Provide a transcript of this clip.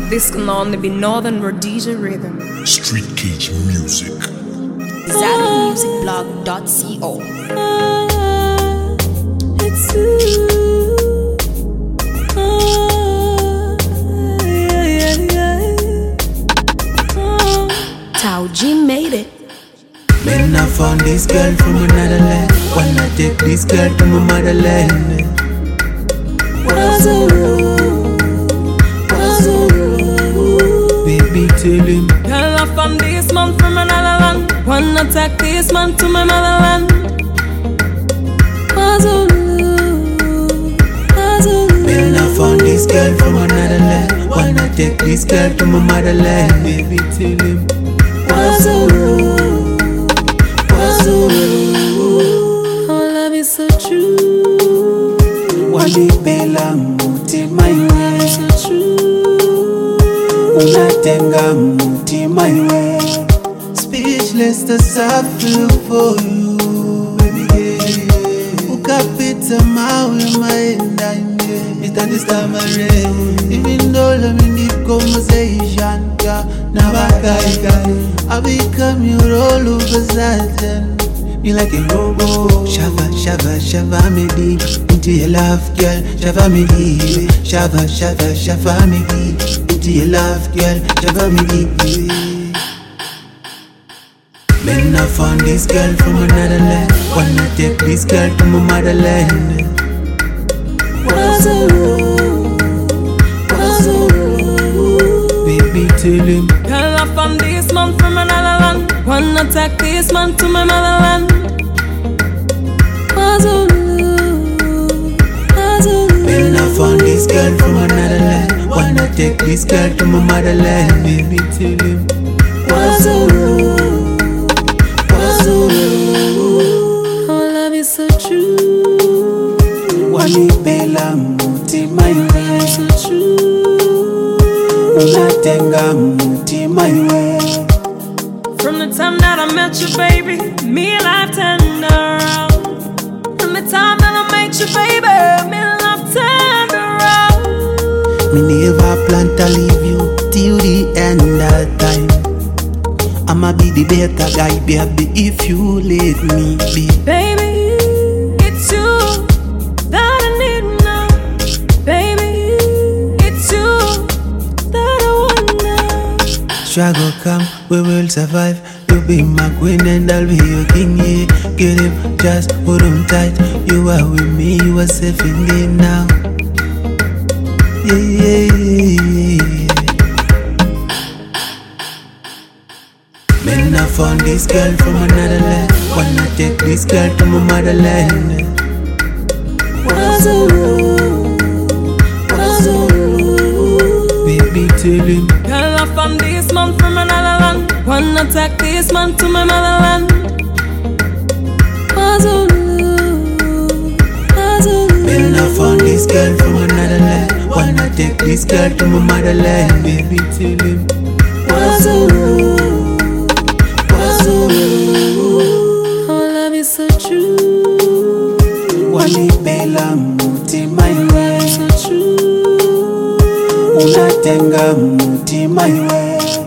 This can only be Northern Rhodesia rhythm. Street Cage Music. ZadMusicBlog.co. It's you. Tao G made it. Man, I found this girl from another land. Wanna take this girl to my motherland. Baby, tell him. Girl, I found this man from another land. Wanna take this man to my motherland. Man, I found this girl from another land. Wanna take this girl to my motherland. Baby, tell him. Our love is so true. Wanipela mutima iwe, So true. unatenga mutima iwe. Speechless to feel for you, baby girl. Ukapita mawe maenda nje, itandistamare. Even though I'm in deep conversation, now I become your all of a sudden. You like a robo. Shava, shava, shava me deep into your love, girl. Shava me deep. Shava, shava, shava me deep into your love, girl. Shava me deep. Man, I found this girl from another land. Wanna take this girl to my motherland. Baby, tell him. Girl, I found this man from another land. Wanna take this man to my motherland. Man, I found this girl from another land. Wanna take this girl to my motherland. Baby, tell him. Our love is so true. Wanipela mutima iwe, So true. unatenga mutima iwe. From the time that I met you, baby, me life turned around. From the time that I met you, baby, me life turned around. Me never plan to leave you till the end of time. I'ma be the better guy, baby, if you let me be. Baby, it's you that I need now. Baby, it's you that I want now. Struggle come, we will survive. You be my queen and I'll be your king, yeah. Get him, just hold on tight. You are with me, you are safe in there now. Yeah, yeah, yeah, yeah. Man, I found this girl from another land. Wanna take this girl to my motherland. Baby, tell him. Girl, I found this man from another land. Wanna take this man to my motherland. Man, I found this girl from another land. Wanna take this girl to my motherland. Baby, tell him. Our love is so true. Wanipela mutima iwe, So true. unatenga mutima iwe.